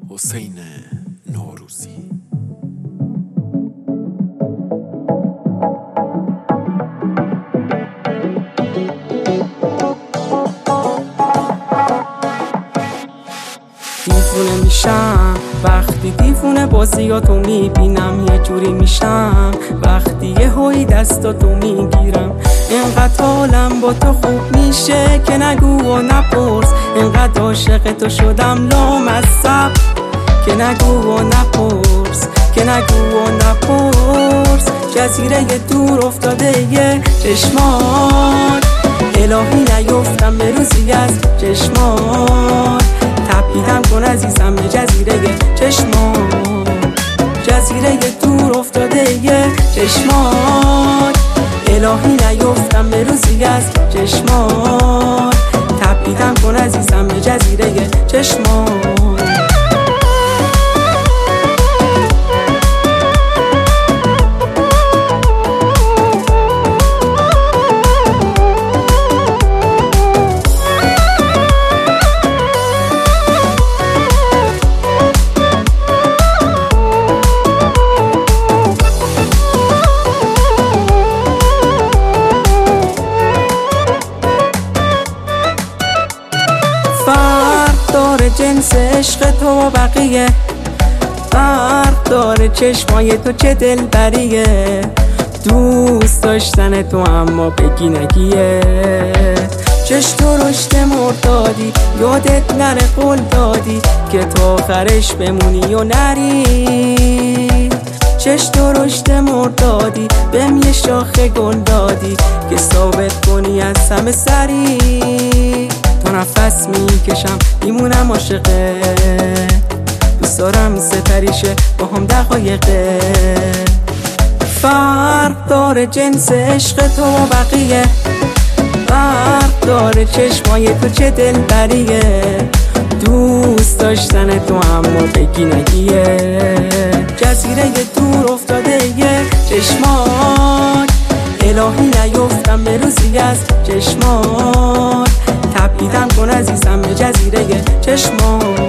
حسین نوروزی. دیوونه میشم وقتی دیوونه بازیاتو میبینم، یه جوری میشم وقتی یه هوی دستاتو میگیرم. اینقدر حالم با تو خوب میشه که نگو و نپرس، اینقدر عاشق تو شدم لامصب که نگو و نپرس، که نگو و نپرس. جزیره دور افتاده یه چشمان، الهی نیفتم به روزی از چشمان. تپیدم کن عزیزم به جزیره چشمان، جزیره دور افتاده یه چشمان. الهی نیفتم به روزی از چشمان. تپیدم کن عزیزم به جزیره چشمان. فرق داره جنس عشق تو و بقیه، فرق داره چشمای تو چه دلبریه. دوست داشتن تو اما بگی نگیه، چش تو رشت مردادی یادت نره قول دادی که تا آخرش بمونی و نری. چش تو رشت مردادی بهم یه شاخه گل دادی که ثابت کنی از همه سری. تو نفس میکشم میمونم عاشقه، دوست دارم سپریشه با هم دقایقه. فرق داره جنس عشق تو و بقیه، فرق داره چشمای تو چه دلبریه. دوست داشتن تو اما بگی نگیه، جزیره دور افتاده یه چشمان. الهی نیفتم به روزی از چشمان. تپیدم کن عزیزم به جزیره چشمان.